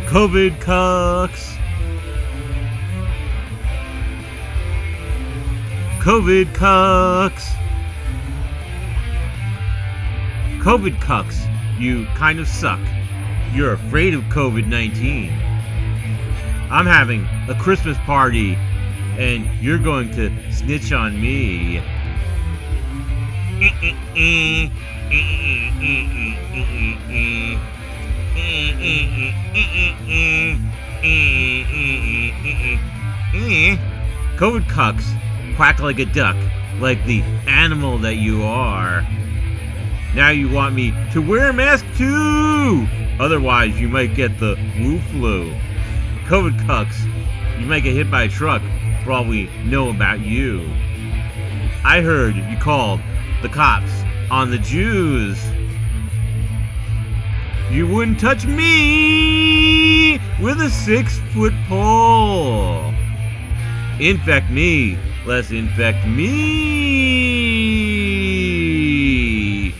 COVID cucks. COVID cucks. COVID cucks, you kind of suck. You're afraid of COVID-19. I'm having a Christmas party, and you're going to snitch on me. COVID cucks quack like a duck, like the animal that you are. Now you want me to wear a mask too! Otherwise you might get the Wu flu. COVID cucks, you might get hit by a truck for all we know about you. I heard you called the cops on the Jews. You wouldn't touch me with a 6-foot pole. Infect me, let's infect me.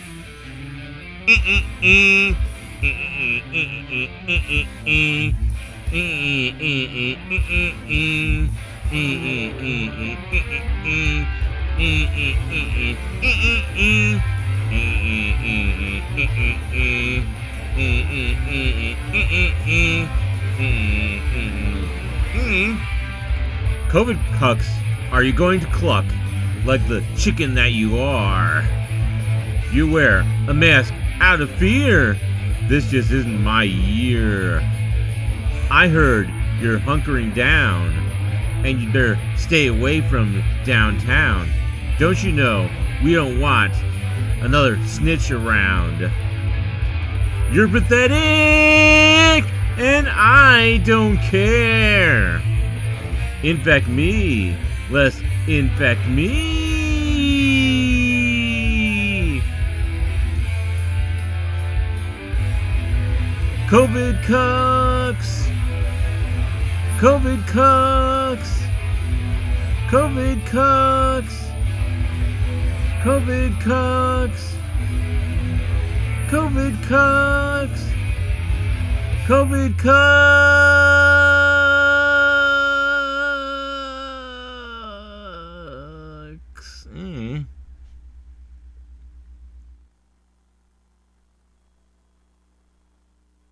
COVID cucks, are you going to cluck like the chicken that you are? You wear a mask out of fear. This just isn't my year. I heard you're hunkering down, and you better stay away from downtown. Don't you know we don't want another snitch around? You're pathetic, and I don't care. Infect me, let's infect me. COVID cucks. COVID cucks. COVID cucks. COVID cucks. COVID cucks. COVID cucks.